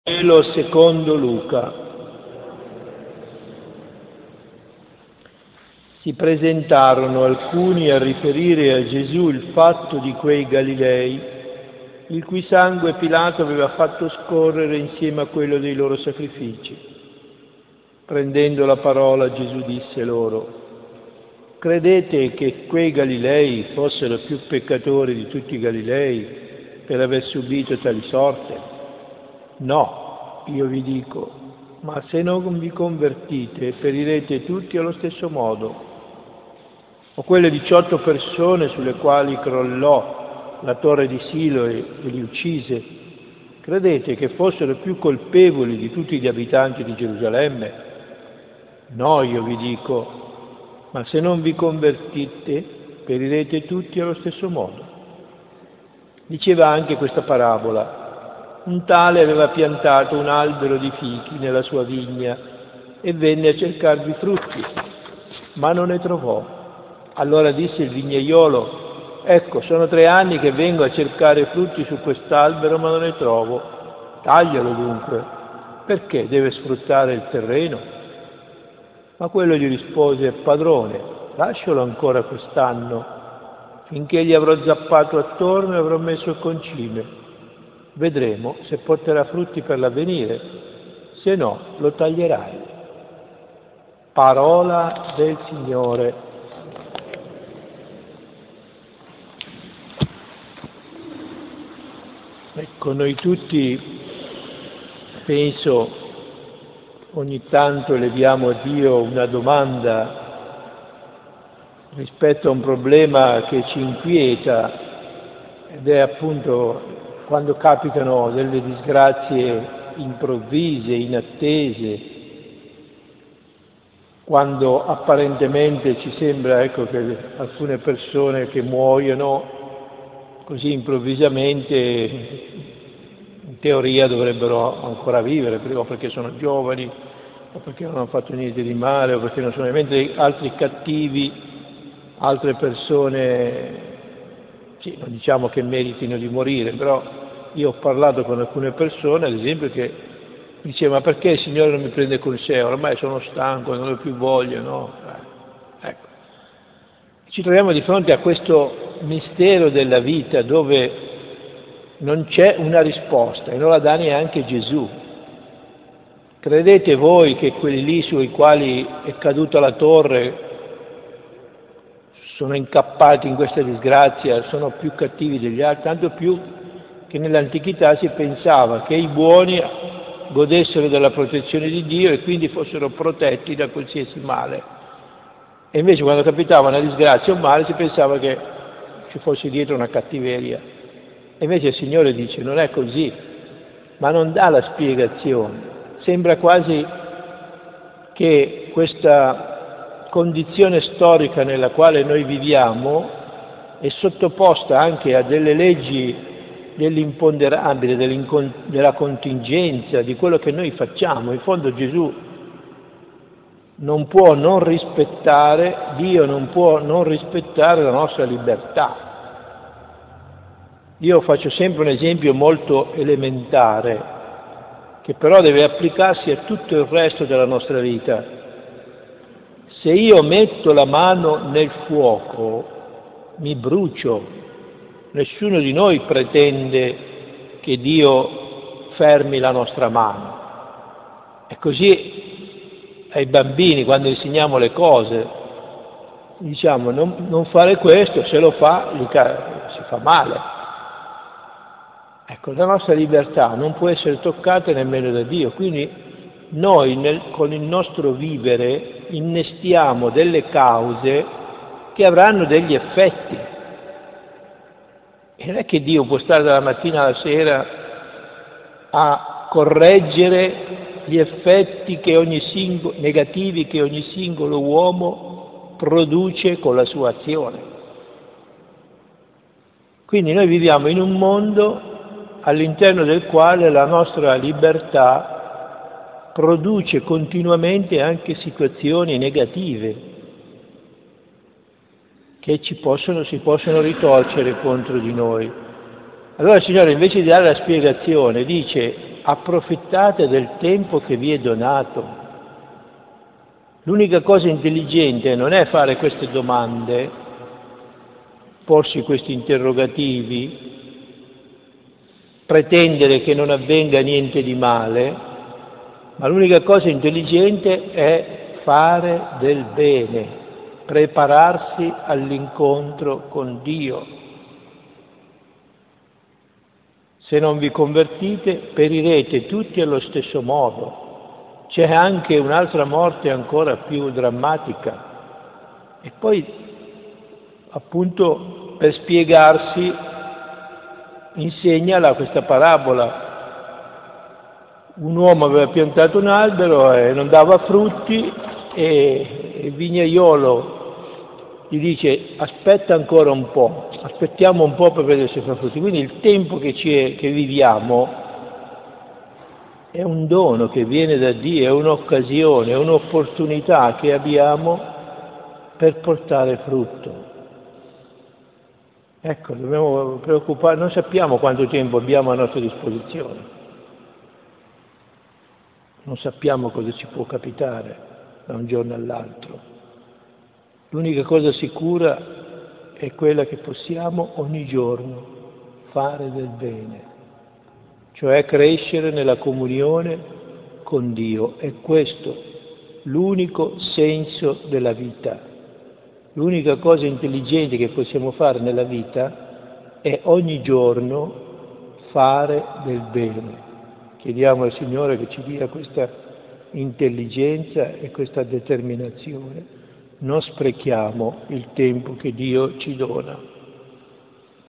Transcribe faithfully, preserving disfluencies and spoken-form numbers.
Vangelo secondo Luca. Si presentarono alcuni a riferire a Gesù il fatto di quei Galilei, il cui sangue Pilato aveva fatto scorrere insieme a quello dei loro sacrifici. Prendendo la parola, Gesù disse loro: credete che quei Galilei fossero più peccatori di tutti i Galilei per aver subito tali sorte? No, io vi dico, ma se non vi convertite, perirete tutti allo stesso modo. O quelle diciotto persone sulle quali crollò la torre di Silo e, e li uccise, credete che fossero più colpevoli di tutti gli abitanti di Gerusalemme? No, io vi dico, ma se non vi convertite, perirete tutti allo stesso modo. Diceva anche questa parabola. Un tale aveva piantato un albero di fichi nella sua vigna e venne a cercarvi frutti, ma non ne trovò. Allora disse il vignaiolo: ecco, sono tre anni che vengo a cercare frutti su quest'albero, ma non ne trovo. Taglialo dunque, perché deve sfruttare il terreno? Ma quello gli rispose: padrone, lascialo ancora quest'anno, finché gli avrò zappato attorno e avrò messo il concime. Vedremo se porterà frutti per l'avvenire, se no lo taglierai. Parola del Signore. Ecco, noi tutti, penso, ogni tanto leviamo a Dio una domanda rispetto a un problema che ci inquieta, ed è appunto quando capitano delle disgrazie improvvise, inattese, quando apparentemente ci sembra ecco, che alcune persone che muoiono così improvvisamente in teoria dovrebbero ancora vivere, o perché sono giovani, o perché non hanno fatto niente di male, o perché non sono, mentre altri cattivi, altre persone, sì, non diciamo che meritino di morire, però io ho parlato con alcune persone, ad esempio, che dicevano: ma perché il Signore non mi prende con sé? Ormai sono stanco, non ho più voglia, no? Eh, ecco. Ci troviamo di fronte a questo mistero della vita dove non c'è una risposta e non la dà neanche Gesù. Credete voi che quelli lì sui quali è caduta la torre sono incappati in questa disgrazia, sono più cattivi degli altri? Tanto più che nell'antichità si pensava che i buoni godessero della protezione di Dio e quindi fossero protetti da qualsiasi male. E invece quando capitava una disgrazia o un male si pensava che ci fosse dietro una cattiveria. E invece il Signore dice: non è così, ma non dà la spiegazione. Sembra quasi che questa condizione storica nella quale noi viviamo è sottoposta anche a delle leggi dell'imponderabile, della contingenza, di quello che noi facciamo. In fondo Gesù non può non rispettare, Dio non può non rispettare la nostra libertà. Io faccio sempre un esempio molto elementare, che però deve applicarsi a tutto il resto della nostra vita. Se io metto la mano nel fuoco, mi brucio. Nessuno di noi pretende che Dio fermi la nostra mano. E così ai bambini, quando insegniamo le cose, diciamo non, non fare questo, se lo fa gli ca- si fa male. Ecco, la nostra libertà non può essere toccata nemmeno da Dio, quindi noi nel, con il nostro vivere innestiamo delle cause che avranno degli effetti. E non è che Dio può stare dalla mattina alla sera a correggere gli effetti che ogni singolo, negativi che ogni singolo uomo produce con la sua azione. Quindi noi viviamo in un mondo all'interno del quale la nostra libertà produce continuamente anche situazioni negative che ci possono, si possono ritorcere contro di noi. Allora il Signore, invece di dare la spiegazione, dice: approfittate del tempo che vi è donato. L'unica cosa intelligente non è fare queste domande, porsi questi interrogativi, pretendere che non avvenga niente di male, ma l'unica cosa intelligente è fare del bene, prepararsi all'incontro con Dio. Se non vi convertite, perirete tutti allo stesso modo. C'è anche un'altra morte ancora più drammatica. E poi, appunto, per spiegarsi, insegna questa parabola. Un uomo aveva piantato un albero e non dava frutti e il vignaiolo gli dice aspetta ancora un po', aspettiamo un po' per vedere se fa frutti. Quindi il tempo che, ci è, che viviamo è un dono che viene da Dio, è un'occasione, è un'opportunità che abbiamo per portare frutto. Ecco, dobbiamo preoccupare, non sappiamo quanto tempo abbiamo a nostra disposizione, non sappiamo cosa ci può capitare da un giorno all'altro. L'unica cosa sicura è quella che possiamo ogni giorno fare del bene, cioè crescere nella comunione con Dio. È questo l'unico senso della vita. L'unica cosa intelligente che possiamo fare nella vita è ogni giorno fare del bene. Chiediamo al Signore che ci dia questa intelligenza e questa determinazione. Non sprechiamo il tempo che Dio ci dona.